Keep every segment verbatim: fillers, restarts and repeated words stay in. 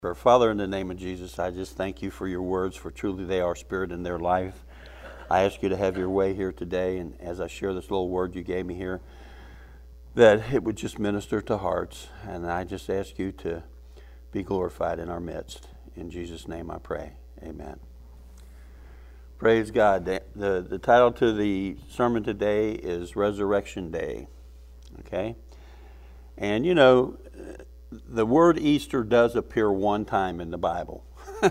Our Father, in the name of Jesus, I just thank you for your words, for truly they are spirit in their life. I ask you to have your way here today, and as I share this little word you gave me here, that it would just minister to hearts. And I just ask you to be glorified in our midst. In Jesus' name I pray. Amen. Praise God. The, the, the title to the sermon today is Resurrection Day. Okay? And you know, the word Easter does appear one time in the Bible.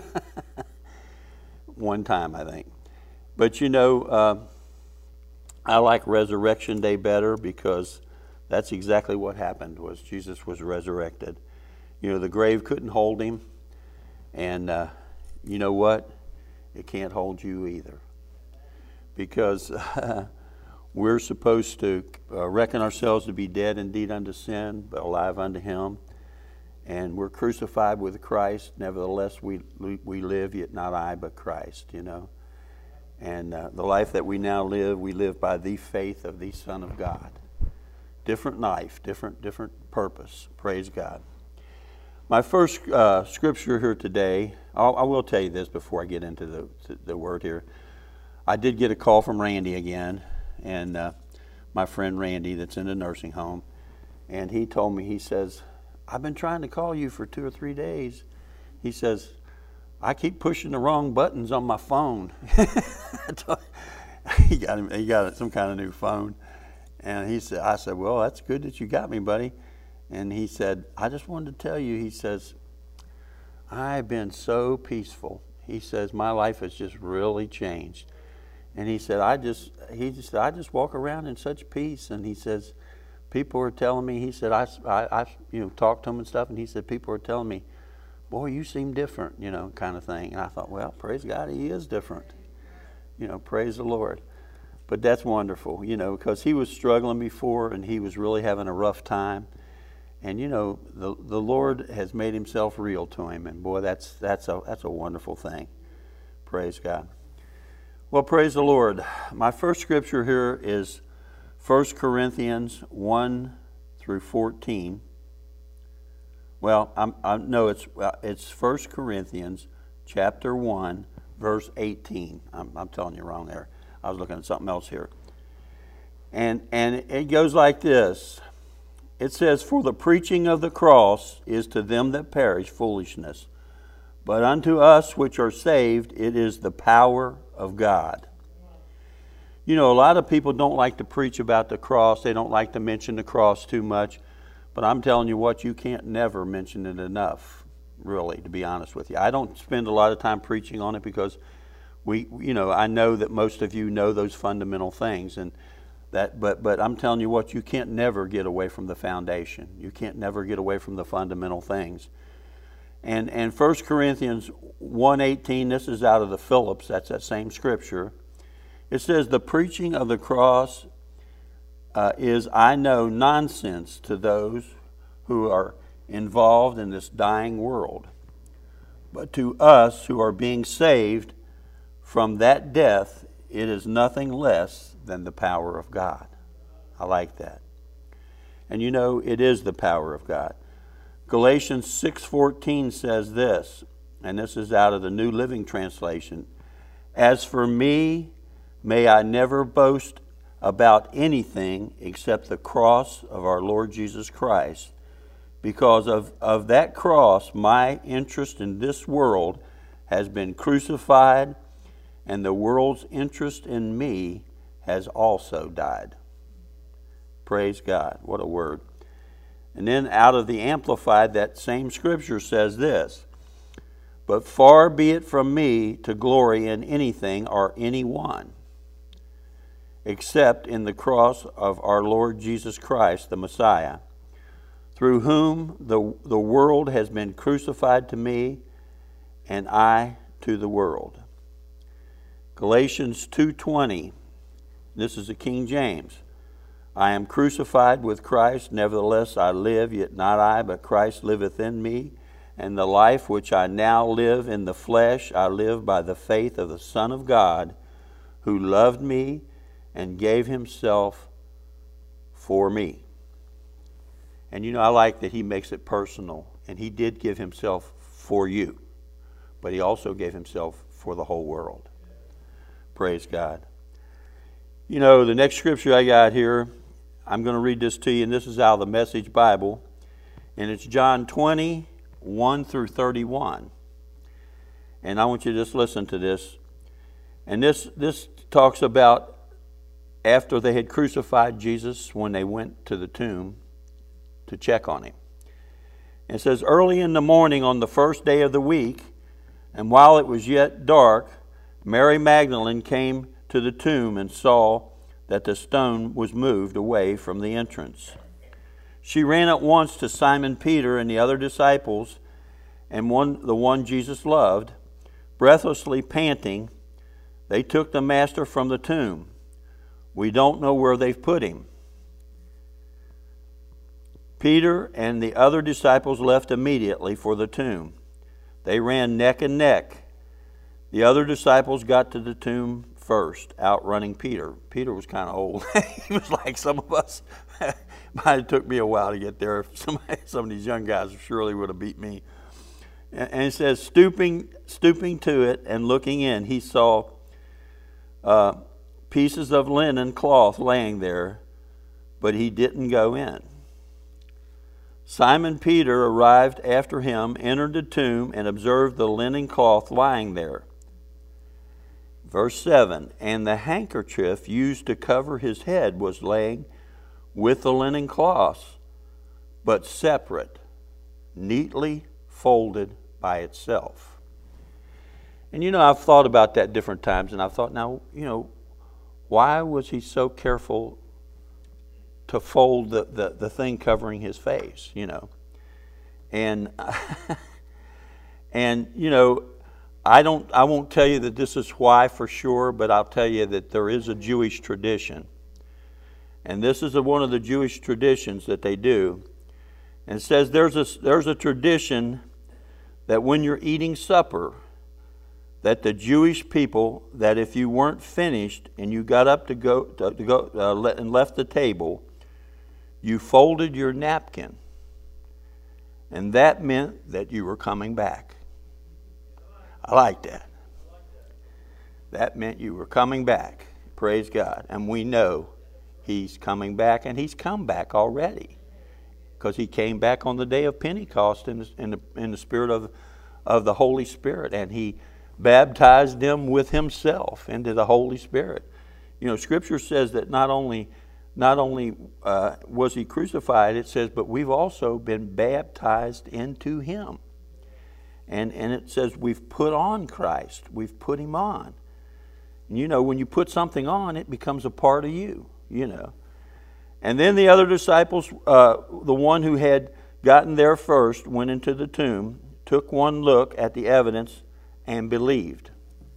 One time, I think. But you know, uh, I like Resurrection Day better because that's exactly what happened, was Jesus was resurrected. You know, the grave couldn't hold him. And uh, you know what? It can't hold you either. Because uh, we're supposed to uh, reckon ourselves to be dead indeed unto sin, but alive unto him. And we're crucified with Christ. Nevertheless, we we live, yet not I, but Christ, you know. And uh, the life that we now live, we live by the faith of the Son of God. Different life, different different purpose. Praise God. My first uh, scripture here today, I'll, I will tell you this before I get into the, the word here. I did get a call from Randy again, and uh, my friend Randy that's in a nursing home. And he told me, he says, I've been trying to call you for two or three days. He says, I keep pushing the wrong buttons on my phone. he got him, he got some kind of new phone. And he said, I said, well, that's good that you got me, buddy. And he said, I just wanted to tell you, he says, I've been so peaceful. He says, my life has just really changed. And he said, I just, he just, I just walk around in such peace. And he says, people are telling me, he said, I, I, I, you know, talked to him and stuff, and he said, people are telling me, boy, you seem different, you know, kind of thing. And I thought, well, praise God, he is different. You know, praise the Lord. But that's wonderful, you know, because he was struggling before, and he was really having a rough time. And, you know, the the Lord has made himself real to him, and boy, that's that's a that's a wonderful thing. Praise God. Well, praise the Lord. My first scripture here is First Corinthians one through fourteen. Well, I'm, I no, it's it's First Corinthians chapter one, verse eighteen. I'm, I'm telling you wrong there. I was looking at something else here. And and it goes like this. It says, for the preaching of the cross is to them that perish foolishness, but unto us which are saved it is the power of God. You know, a lot of people don't like to preach about the cross. They don't like to mention the cross too much. But I'm telling you what, you can't never mention it enough, really, to be honest with you. I don't spend a lot of time preaching on it because we, you know, I know that most of you know those fundamental things. And that, but but I'm telling you what, you can't never get away from the foundation. You can't never get away from the fundamental things. And and First Corinthians one eighteen, this is out of the Phillips, that's that same scripture. It says, the preaching of the cross uh, is, I know, nonsense to those who are involved in this dying world. But to us who are being saved from that death, it is nothing less than the power of God. I like that. And you know, it is the power of God. Galatians six fourteen says this, and this is out of the New Living Translation. As for me, may I never boast about anything except the cross of our Lord Jesus Christ. Because of, of that cross, my interest in this world has been crucified, and the world's interest in me has also died. Praise God. What a word. And then out of the Amplified, that same scripture says this, but far be it from me to glory in anything or anyone, except in the cross of our Lord Jesus Christ, the Messiah, through whom the, the world has been crucified to me, and I to the world. Galatians two twenty, this is the King James. I am crucified with Christ, nevertheless I live, yet not I, but Christ liveth in me. And the life which I now live in the flesh, I live by the faith of the Son of God, who loved me and gave himself for me. And you know, I like that he makes it personal. And he did give himself for you, but he also gave himself for the whole world. Praise God. You know, the next scripture I got here, I'm going to read this to you, and this is out of the Message Bible, and it's John twenty, one through thirty-one. And I want you to just listen to this. And this this talks about after they had crucified Jesus, when they went to the tomb to check on him. And it says, early in the morning on the first day of the week, and while it was yet dark, Mary Magdalene came to the tomb and saw that the stone was moved away from the entrance. She ran at once to Simon Peter and the other disciples, and one, the one Jesus loved. Breathlessly panting, they took the Master from the tomb. We don't know where they've put him. Peter and the other disciples left immediately for the tomb. They ran neck and neck. The other disciples got to the tomb first, outrunning Peter. Peter was kind of old. He was like some of us. Might have took me a while to get there. Somebody, some of these young guys surely would have beat me. And it says, stooping, stooping to it and looking in, he saw uh, pieces of linen cloth laying there, but he didn't go in. Simon Peter arrived after him, entered the tomb, and observed the linen cloth lying there. Verse seven, and the handkerchief used to cover his head was laying with the linen cloths, but separate, neatly folded by itself. And you know, I've thought about that different times, and I've thought, now, you know, why was he so careful to fold the, the, the thing covering his face, you know? And, and you know, I don't. I won't tell you that this is why for sure, but I'll tell you that there is a Jewish tradition. And this is a, one of the Jewish traditions that they do. And it says there's a, there's a tradition that when you're eating supper, that the Jewish people, that if you weren't finished and you got up to go, to, to go uh, and left the table, you folded your napkin. And that meant that you were coming back. I like that. That meant you were coming back. Praise God. And we know he's coming back, and he's come back already. Because he came back on the day of Pentecost in the, in the, in the spirit of, of the Holy Spirit. And he baptized them with himself into the Holy Spirit. You know, Scripture says that not only, not only uh, was he crucified, it says, but we've also been baptized into him. And, and it says we've put on Christ. We've put him on. And you know, when you put something on, it becomes a part of you, you know. And then the other disciples, uh, the one who had gotten there first, went into the tomb, took one look at the evidence, and believed.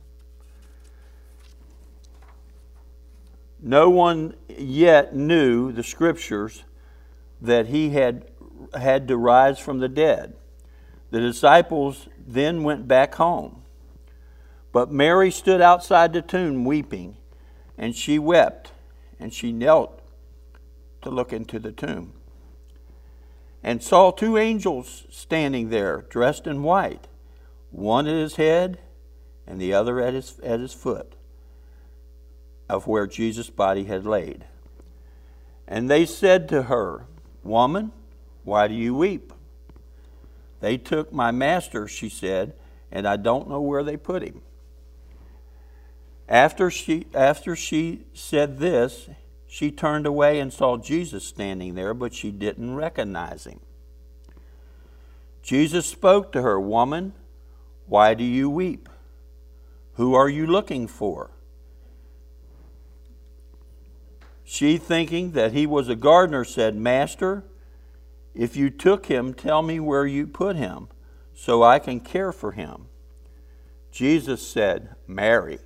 No one yet knew the Scriptures that he had had to rise from the dead. The disciples then went back home. But Mary stood outside the tomb weeping, and she wept, and she knelt to look into the tomb, and saw two angels standing there, dressed in white, one at his head and the other at his, at his foot, of where Jesus' body had laid. And they said to her, Woman, why do you weep? They took my master, she said, and I don't know where they put him. After she, after she said this, she turned away and saw Jesus standing there, but she didn't recognize him. Jesus spoke to her, Woman, why do you weep? Who are you looking for? She, thinking that he was a gardener, said, Master, if you took him, tell me where you put him, so I can care for him. Jesus said, Mary.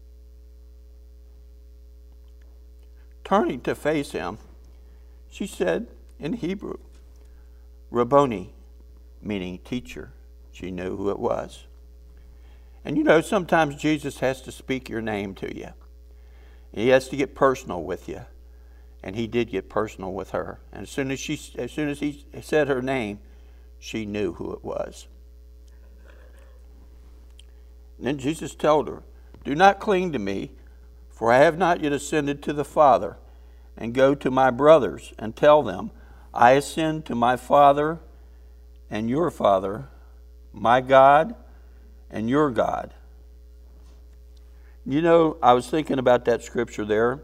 Turning to face him, she said in Hebrew, Rabboni, meaning teacher. She knew who it was. And you know, sometimes Jesus has to speak your name to you. He has to get personal with you. And he did get personal with her. And as soon as she, as soon as he said her name, she knew who it was. Then Jesus told her, do not cling to me, for I have not yet ascended to the Father, and go to my brothers and tell them, I ascend to my Father and your Father, my God and your God. You know, I was thinking about that scripture there,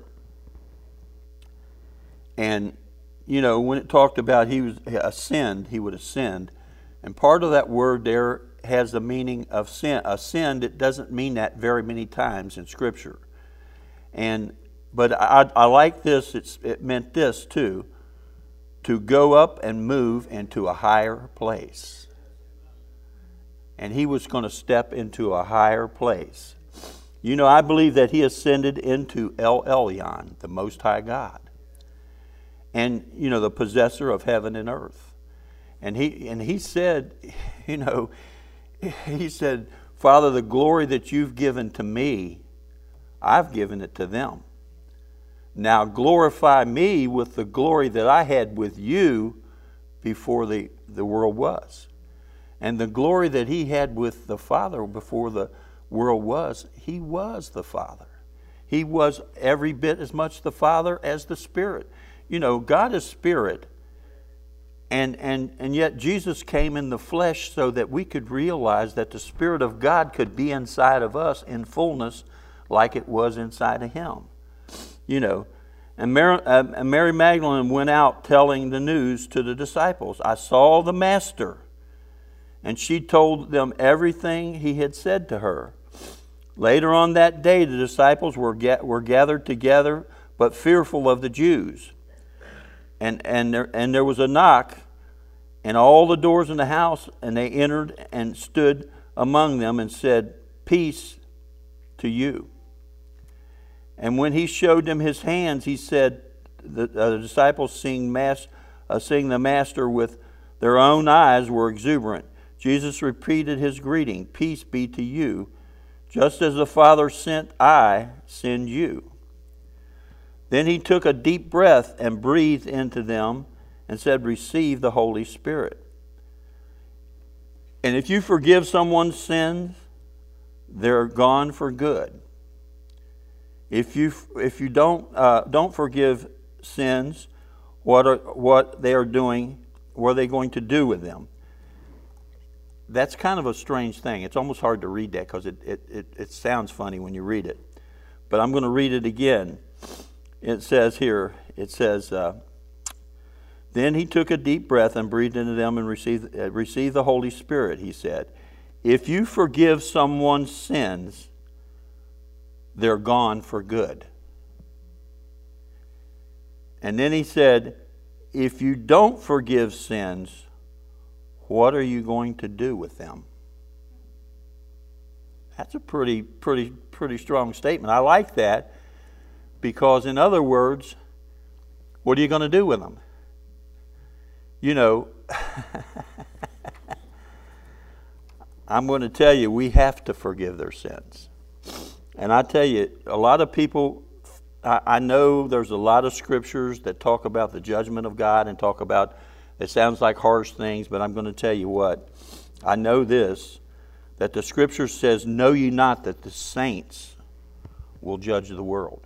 and, you know, when it talked about he was ascend, he would ascend, and part of that word there has the meaning of sin. Ascend, it doesn't mean that very many times in Scripture. And but I, I like this. It's, it meant this too: to go up and move into a higher place. And he was going to step into a higher place. You know, I believe that he ascended into El Elyon, the Most High God, and you know, the possessor of heaven and earth. And he and he said, you know. He said, Father, the glory that you've given to me, I've given it to them. Now glorify me with the glory that I had with you before the, the world was. And the glory that he had with the Father before the world was, he was the Father. He was every bit as much the Father as the Spirit. You know, God is Spirit. And, and, and yet Jesus came in the flesh so that we could realize that the Spirit of God could be inside of us in fullness like it was inside of him. You know, and Mary, uh, Mary Magdalene went out telling the news to the disciples. I saw the Master. And she told them everything he had said to her. Later on that day, the disciples were, ga- were gathered together, but fearful of the Jews. And, and, there, and there was a knock, and all the doors in the house, and they entered and stood among them and said, peace to you. And when he showed them his hands, he said, the, uh, the disciples seeing, mass, uh, seeing the Master with their own eyes were exuberant. Jesus repeated his greeting, peace be to you. Just as the Father sent, I send you. Then he took a deep breath and breathed into them and said, receive the Holy Spirit. And if you forgive someone's sins, they're gone for good. If you if you don't uh, don't forgive sins, what are what they are doing, what are they going to do with them? That's kind of a strange thing. It's almost hard to read that because it, it, it, it sounds funny when you read it. But I'm going to read it again. It says here, it says, uh, then he took a deep breath and breathed into them and received, uh, received the Holy Spirit, he said. If you forgive someone's sins, they're gone for good. And then he said, if you don't forgive sins, what are you going to do with them? That's a pretty, pretty, pretty strong statement. I like that because, in other words, what are you going to do with them? You know, I'm going to tell you, we have to forgive their sins. And I tell you, a lot of people, I, I know there's a lot of scriptures that talk about the judgment of God and talk about, it sounds like harsh things, but I'm going to tell you what. I know this, that the scripture says, know ye not that the saints will judge the world.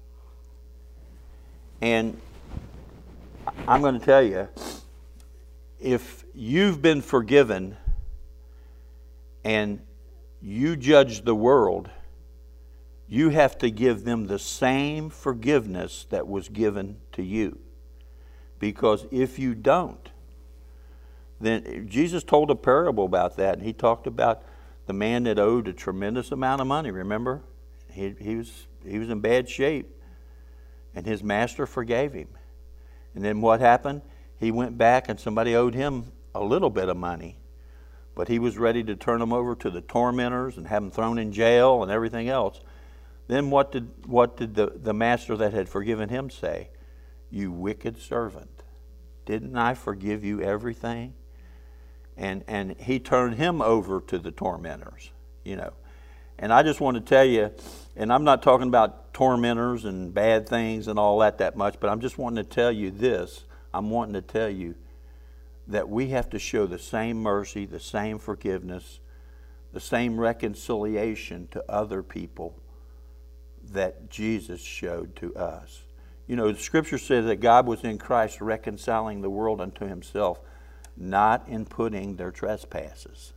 And I'm going to tell you, if you've been forgiven and you judge the world, you have to give them the same forgiveness that was given to you. Because if you don't, then Jesus told a parable about that. And he talked about the man that owed a tremendous amount of money, remember? He, he was, he was in bad shape. And his master forgave him. And then what happened? He went back and somebody owed him a little bit of money. But he was ready to turn him over to the tormentors and have him thrown in jail and everything else. Then what did, what did the, the master that had forgiven him say? You wicked servant, didn't I forgive you everything? And and he turned him over to the tormentors, you know. And I just want to tell you, and I'm not talking about tormentors and bad things and all that that much, but I'm just wanting to tell you this. I'm wanting to tell you that we have to show the same mercy, the same forgiveness, the same reconciliation to other people that Jesus showed to us. You know, the Scripture says that God was in Christ reconciling the world unto himself, not imputing their trespasses.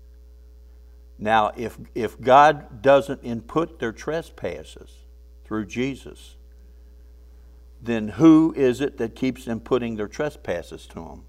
Now, if, if God doesn't input their trespasses through Jesus, then who is it that keeps inputting their trespasses to them?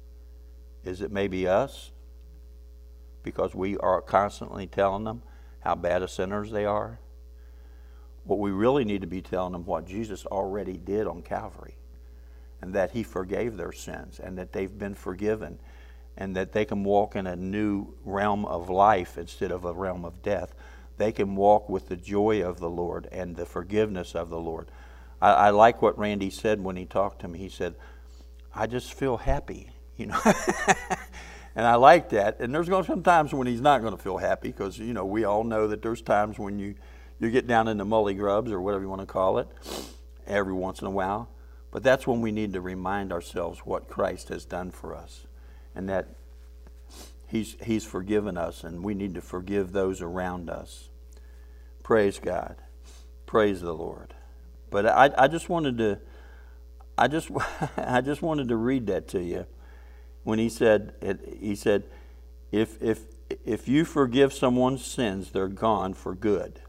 Is it maybe us? Because we are constantly telling them how bad of sinners they are? What we really need to be telling them what Jesus already did on Calvary, and that he forgave their sins, and that they've been forgiven, and that they can walk in a new realm of life instead of a realm of death. They can walk with the joy of the Lord and the forgiveness of the Lord. I, I like what Randy said when he talked to me. He said, I just feel happy, you know. And I like that. And there's going to come times when he's not going to feel happy, because, you know, we all know that there's times when you, you get down in the mully grubs, or whatever you want to call it, every once in a while. But that's when we need to remind ourselves what Christ has done for us, and that he's, he's forgiven us, and we need to forgive those around us. Praise God. Praise the Lord. But I, I just wanted to, I just, I just wanted to read that to you. When he said, he said, if if if you forgive someone's sins, they're gone for good.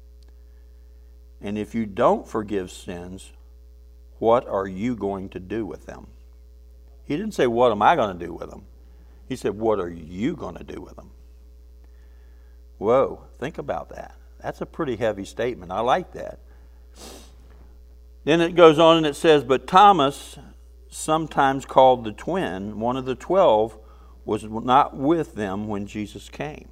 And if you don't forgive sins, what are you going to do with them? He didn't say, what am I going to do with them? He said, what are you going to do with them? Whoa, think about that. That's a pretty heavy statement. I like that. Then it goes on and it says, but Thomas, sometimes called the twin, one of the twelve, was not with them when Jesus came.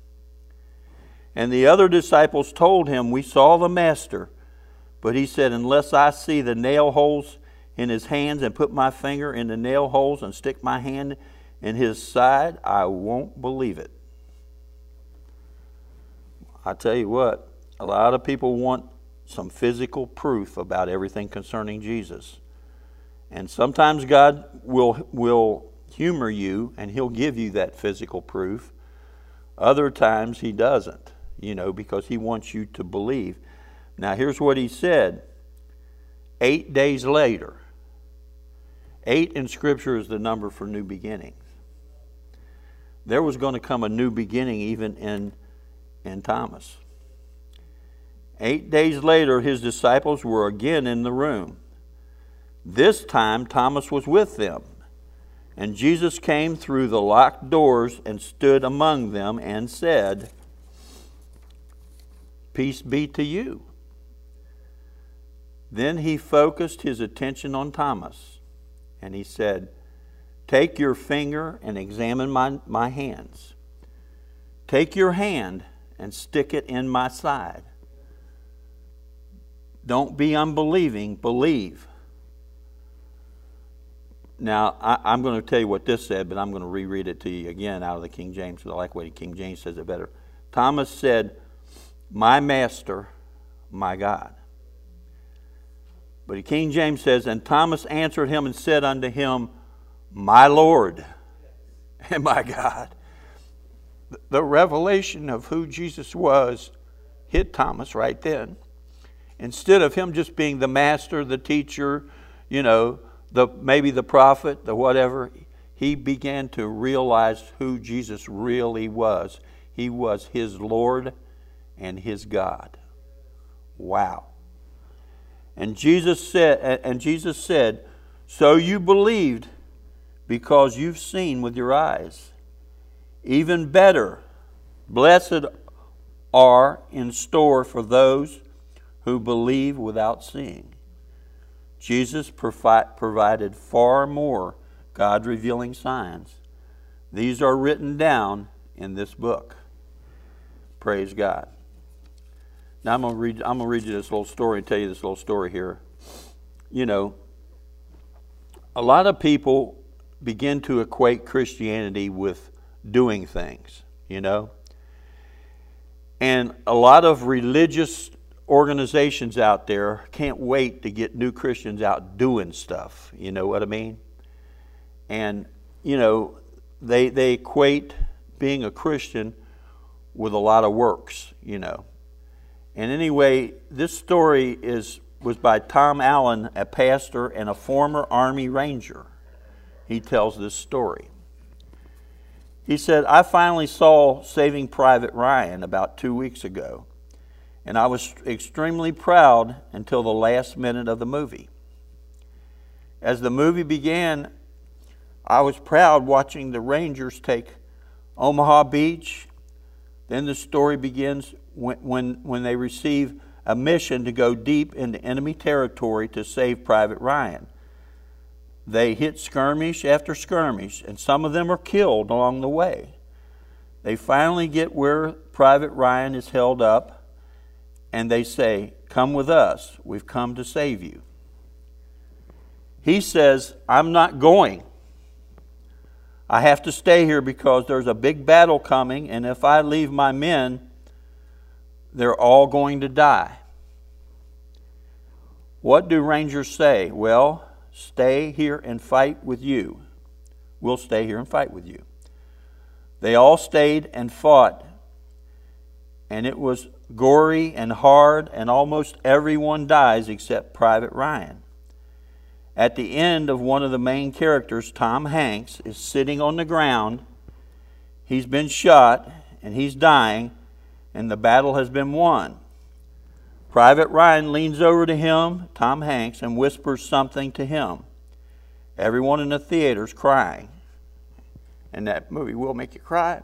And the other disciples told him, we saw the Master. But he said, unless I see the nail holes in his hands and put my finger in the nail holes and stick my hand in his side, I won't believe it. I tell you what, a lot of people want some physical proof about everything concerning Jesus. And sometimes God will, will humor you, and he'll give you that physical proof. Other times he doesn't, you know, because he wants you to believe. Now here's what he said. Eight days later. Eight in Scripture is the number for new beginnings. There was going to come a new beginning even in, in Thomas. Eight days later, his disciples were again in the room. This time Thomas was with them. And Jesus came through the locked doors and stood among them and said, peace be to you. Then he focused his attention on Thomas, and he said, take your finger and examine my, my hands. Take your hand and stick it in my side. Don't be unbelieving, believe. Now, I, I'm going to tell you what this said, but I'm going to reread it to you again out of the King James, because I like the way King James says it better. Thomas said, my Master, my God. But the King James says, and Thomas answered him and said unto him, my Lord and my God. The revelation of who Jesus was hit Thomas right then. Instead of him just being the master, the teacher, you know, the maybe the prophet, the whatever, he began to realize who Jesus really was. He was his Lord and his God. Wow. And Jesus said, and Jesus said, so you believed because you've seen with your eyes. Even better, blessed are in store for those who believe without seeing. Jesus provi- provided far more God-revealing signs. These are written down in this book. Praise God. Now I'm going to read, I'm going to read you this little story and tell you this little story here. You know, a lot of people begin to equate Christianity with doing things, you know. And a lot of religious organizations out there can't wait to get new Christians out doing stuff, you know what I mean? And, you know, they, they equate being a Christian with a lot of works, you know. And anyway, this story is was by Tom Allen, a pastor and a former Army Ranger. He tells this story. He said, I finally saw Saving Private Ryan about two weeks ago, and I was extremely proud until the last minute of the movie. As the movie began, I was proud watching the Rangers take Omaha Beach. Then the story begins when, when, when they receive a mission to go deep into enemy territory to save Private Ryan. They hit skirmish after skirmish, and some of them are killed along the way. They finally get where Private Ryan is held up, and they say, come with us, we've come to save you. He says, I'm not going. I have to stay here because there's a big battle coming, and if I leave my men, they're all going to die. What do Rangers say? Well, stay here and fight with you. We'll stay here and fight with you. They all stayed and fought, and it was gory and hard, and almost everyone dies except Private Ryan. At the end of one of the main characters, Tom Hanks, is sitting on the ground. He's been shot, and he's dying, and the battle has been won. Private Ryan leans over to him, Tom Hanks, and whispers something to him. Everyone in the theater's crying. And that movie will make you cry.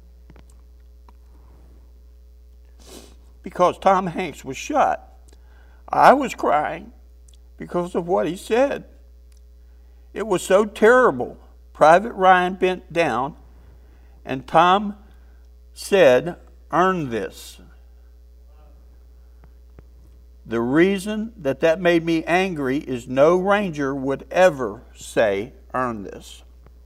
Because Tom Hanks was shot. I was crying because of what he said. It was so terrible. Private Ryan bent down, and Tom said, earn this. The reason that that made me angry is no Ranger would ever say, earn this.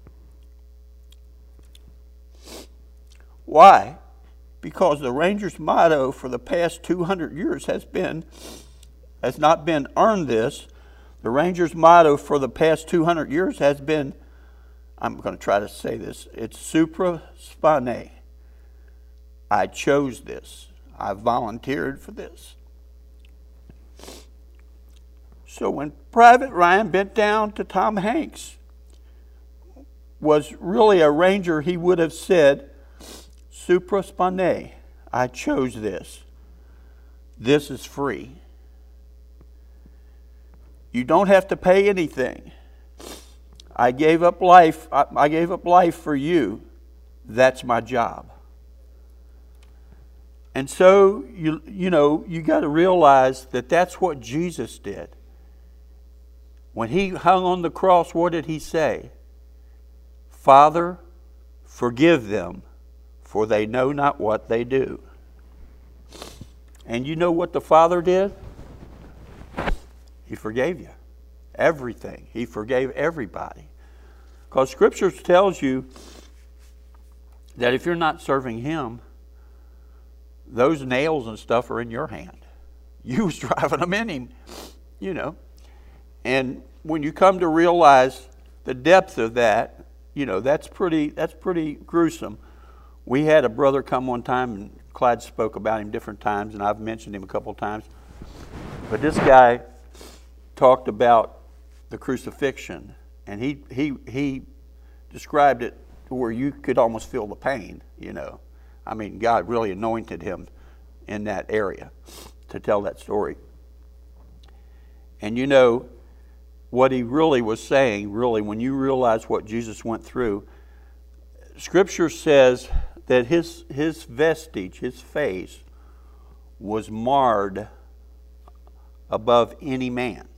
Why? Because the Rangers' motto for the past two hundred years has been, has not been earn this. The Rangers' motto for the past two hundred years has been, I'm going to try to say this, it's supra spane. I chose this. I volunteered for this. So when Private Ryan bent down to Tom Hanks, was really a Ranger, he would have said, supra spane, I chose this. This is free. You don't have to pay anything. I gave up life. I, I gave up life for you. That's my job. And so, you, you know, you got to realize that that's what Jesus did. When he hung on the cross, what did he say? Father, forgive them, for they know not what they do. And you know what the Father did? He forgave you. Everything. He forgave everybody. Because Scripture tells you that if you're not serving Him, those nails and stuff are in your hand. You was driving them in Him, you know. And when you come to realize the depth of that, you know, that's pretty, that's pretty gruesome. We had a brother come one time, and Clyde spoke about him different times, and I've mentioned him a couple of times. But this guy talked about the crucifixion, and he he he described it to where you could almost feel the pain, you know. I mean, God really anointed him in that area to tell that story. And you know, what he really was saying, really, when you realize what Jesus went through, Scripture says that his his vestige, his face, was marred above any man.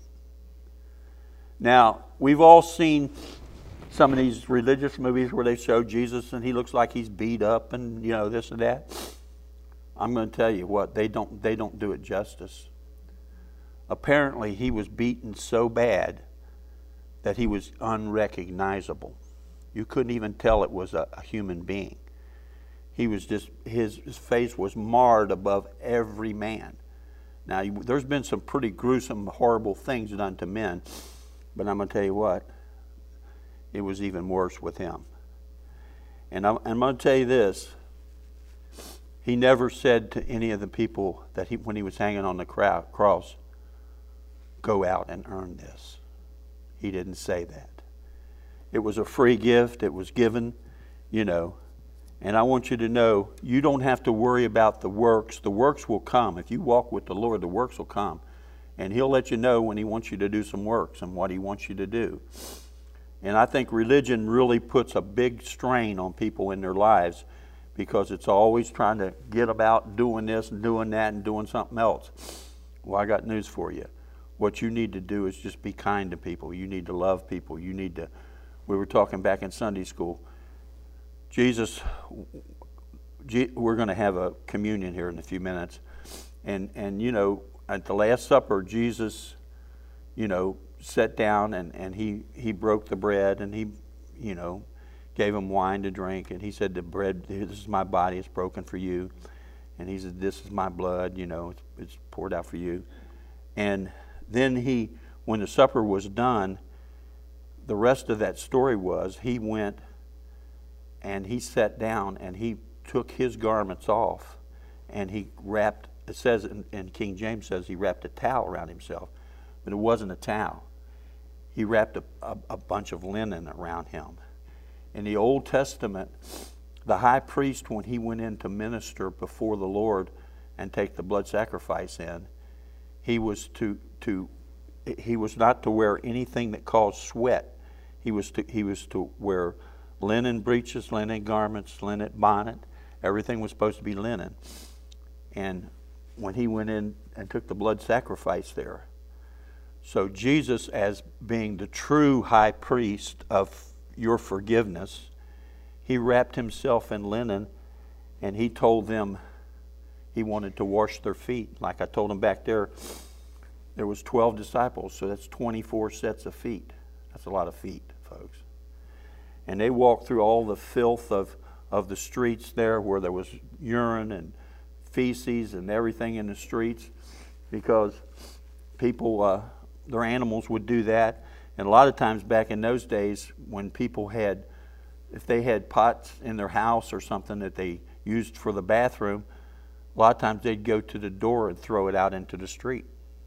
Now, we've all seen some of these religious movies where they show Jesus and he looks like he's beat up and, you know, this and that. I'm going to tell you what, they don't they don't do it justice. Apparently, he was beaten so bad that he was unrecognizable. You couldn't even tell it was a, a human being. He was just, his, his face was marred above every man. Now, you, there's been some pretty gruesome, horrible things done to men, but I'm going to tell you what, it was even worse with him. And I'm, I'm going to tell you this, He never said to any of the people that he, when he was hanging on the cross, go out and earn this. He didn't say that. It was a free gift. It was given, you know. And I want you to know, you don't have to worry about the works. The works will come. If you walk with the Lord, the works will come. And He'll let you know when He wants you to do some works and what He wants you to do. And I think religion really puts a big strain on people in their lives because it's always trying to get about doing this and doing that and doing something else. Well, I got news for you. What you need to do is just be kind to people. You need to love people. You need to, we were talking back in Sunday school, Jesus, we're going to have a communion here in a few minutes. And, and you know, at the Last Supper, Jesus, you know, sat down and, and he, he broke the bread and he, you know, gave them wine to drink. And he said, the bread, this is my body, it's broken for you. And he said, this is my blood, you know, it's, it's poured out for you. And then he, when the supper was done, the rest of that story was he went and he sat down and he took his garments off and he wrapped, it says, in, in King James says he wrapped a towel around himself, but it wasn't a towel. He wrapped a, a, a bunch of linen around him. In the Old Testament, the high priest, when he went in to minister before the Lord and take the blood sacrifice in, he was to, to he was not to wear anything that caused sweat. He was to, he was to wear linen breeches, linen garments, linen bonnet. Everything was supposed to be linen. And when he went in and took the blood sacrifice there, so Jesus, as being the true high priest of your forgiveness, he wrapped himself in linen and he told them he wanted to wash their feet. Like I told him back there, there was twelve disciples, so that's twenty-four sets of feet. That's a lot of feet, folks. And they walked through all the filth of, of the streets there where there was urine and feces and everything in the streets because people, uh, their animals would do that. And a lot of times back in those days when people had, if they had pots in their house or something that they used for the bathroom, a lot of times they'd go to the door and throw it out into the street.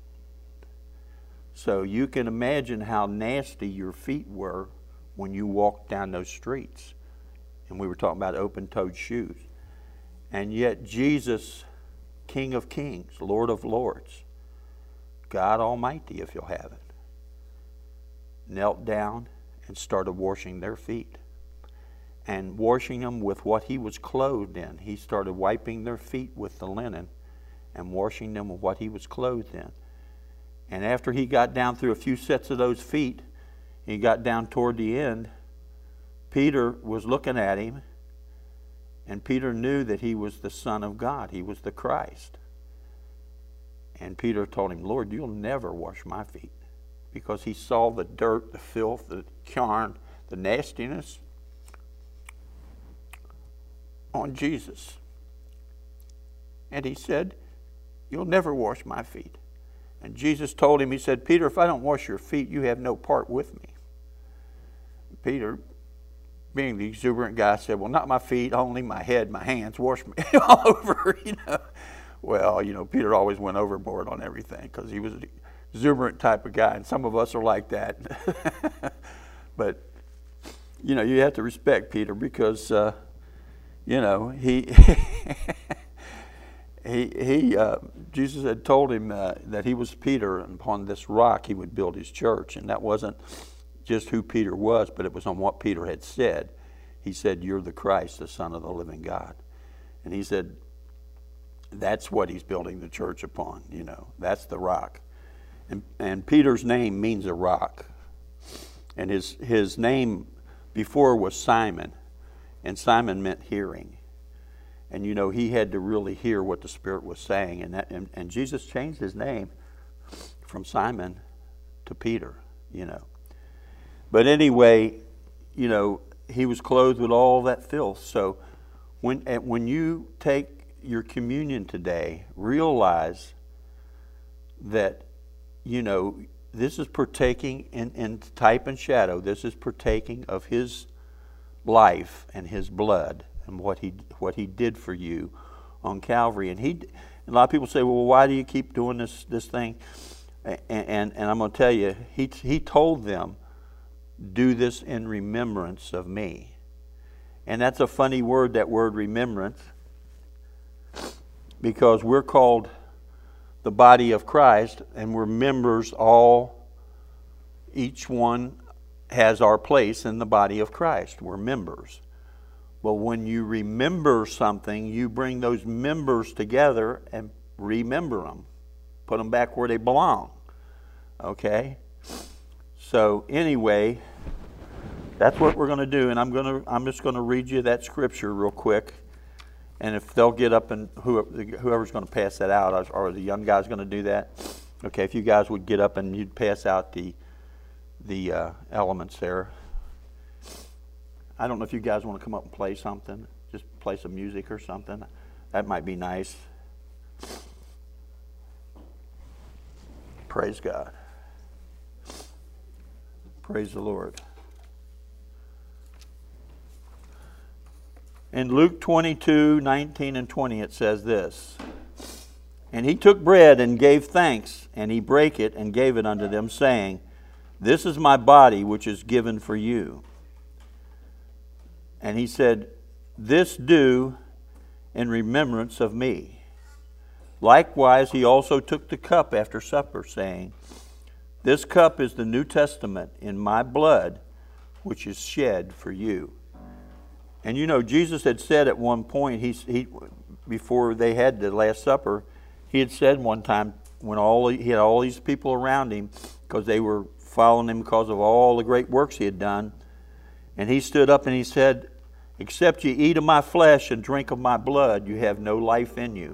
So you can imagine how nasty your feet were when you walked down those streets. And we were talking about open-toed shoes. And yet Jesus, King of Kings, Lord of Lords, God Almighty, if you'll have it, knelt down and started washing their feet. And washing them with what he was clothed in. He started wiping their feet with the linen and washing them with what he was clothed in. And after he got down through a few sets of those feet, he got down toward the end, Peter was looking at him, and Peter knew that he was the Son of God. He was the Christ. And Peter told him, Lord, you'll never wash my feet. Because he saw the dirt, the filth, the yarn, the nastiness on Jesus. And he said, you'll never wash my feet. And Jesus told him, he said, Peter, if I don't wash your feet, you have no part with me. Peter, being the exuberant guy, said, well, not my feet, only my head, my hands, wash me all over, you know. Well, you know, Peter always went overboard on everything because he was an exuberant type of guy, and some of us are like that. But, you know, you have to respect Peter because, uh, you know, he... He, he uh, Jesus had told him uh, that he was Peter, and upon this rock he would build his church. And that wasn't just who Peter was, but it was on what Peter had said. He said, you're the Christ, the Son of the living God. And he said, that's what he's building the church upon, you know. That's the rock. And, and Peter's name means a rock. And his, his name before was Simon, and Simon meant hearing. And, you know, he had to really hear what the Spirit was saying. And, that, and, and Jesus changed his name from Simon to Peter, you know. But anyway, you know, he was clothed with all that filth. So when, when you take your communion today, realize that, you know, this is partaking in, in type and shadow. This is partaking of his life and his blood. And what he what he did for you on Calvary. And he, a lot of people say, well, why do you keep doing this this thing? And, and, and I'm going to tell you, he, he told them, do this in remembrance of me. And that's a funny word, that word remembrance, because we're called the body of Christ, and we're members all, each one has our place in the body of Christ. We're members. But when you remember something, you bring those members together and remember them. Put them back where they belong. Okay? So anyway, that's what we're going to do. And I'm going to I'm just going to read you that scripture real quick. And if they'll get up, and whoever's going to pass that out, or the young guy's going to do that. Okay, if you guys would get up and you'd pass out the the uh, elements there. I don't know if you guys want to come up and play something. Just play some music or something. That might be nice. Praise God. Praise the Lord. In Luke twenty-two, nineteen and twenty, it says this. And he took bread and gave thanks, and he brake it and gave it unto them, saying, this is my body which is given for you. And he said, this do in remembrance of me. Likewise, he also took the cup after supper, saying, this cup is the New Testament in my blood, which is shed for you. And you know, Jesus had said at one point, he, he before they had the Last Supper, he had said one time, when all he had all these people around him, because they were following him because of all the great works he had done, and he stood up and he said, except you eat of my flesh and drink of my blood, you have no life in you.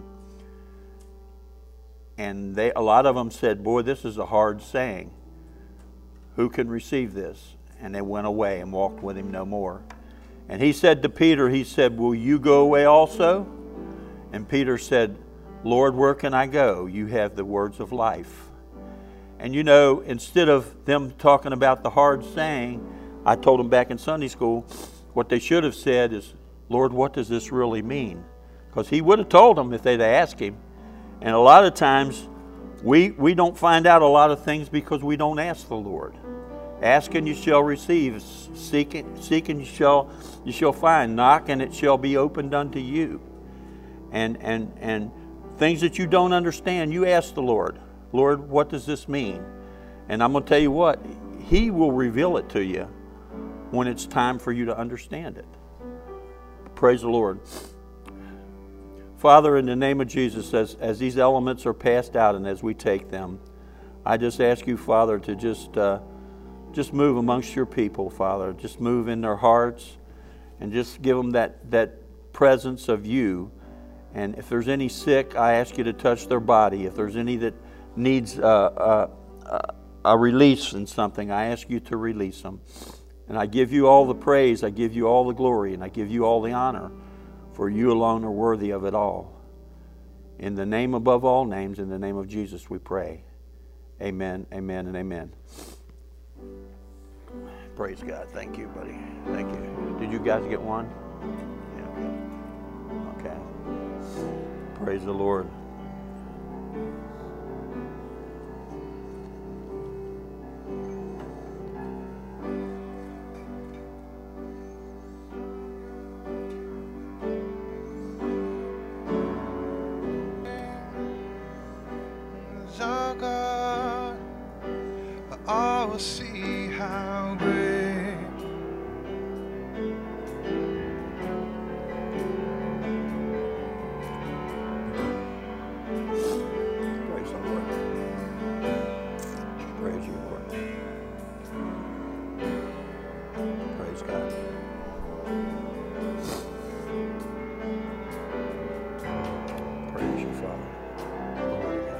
And they, a lot of them said, boy, this is a hard saying. Who can receive this? And they went away and walked with him no more. And he said to Peter, he said, will you go away also? And Peter said, Lord, where can I go? You have the words of life. And you know, instead of them talking about the hard saying, I told them back in Sunday school, what they should have said is, Lord, what does this really mean? Because he would have told them if they'd asked him. And a lot of times, we, we don't find out a lot of things because we don't ask the Lord. Ask and you shall receive. Seek, seek and you shall, you shall find. Knock and it shall be opened unto you. And, and, and things that you don't understand, you ask the Lord. Lord, what does this mean? And I'm going to tell you what, he will reveal it to you when it's time for you to understand it. Praise the Lord. Father, in the name of Jesus, as, as these elements are passed out and as we take them, I just ask you, Father, to just uh, just move amongst your people, Father. Just move in their hearts and just give them that, that presence of you. And if there's any sick, I ask you to touch their body. If there's any that needs uh, uh, uh, a release in something, I ask you to release them. And I give you all the praise, I give you all the glory, and I give you all the honor, for you alone are worthy of it all. In the name above all names, in the name of Jesus, we pray. Amen, amen, and amen. Praise God. Thank you, buddy. Thank you. Did you guys get one? Yeah. Okay. Praise the Lord. See how great praise the Lord. Praise you, Lord. Praise God. Praise you, Father. Glory to God.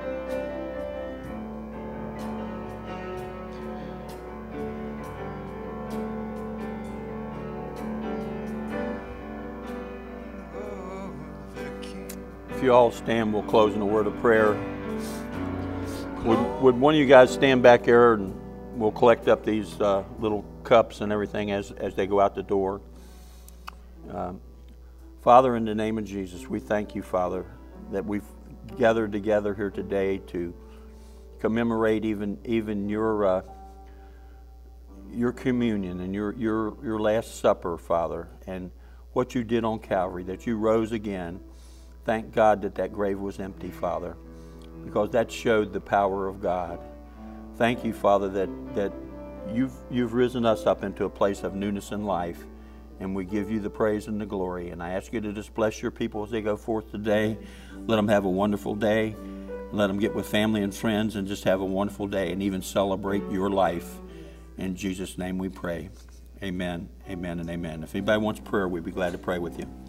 If you all stand, we'll close in a word of prayer. Would, would one of you guys stand back there and we'll collect up these uh, little cups and everything as, as they go out the door. Um, Father, in the name of Jesus, we thank you, Father, that we've gathered together here today to commemorate even even your uh, your communion and your your your Last Supper, Father, and what you did on Calvary, that you rose again. Thank God that that grave was empty, Father, because that showed the power of God. Thank you, Father, that that you've you've risen us up into a place of newness in life, and we give you the praise and the glory. And I ask you to just bless your people as they go forth today. Let them have a wonderful day. Let them get with family and friends and just have a wonderful day and even celebrate your life. In Jesus' name we pray. Amen, amen, and amen. If anybody wants prayer, we'd be glad to pray with you.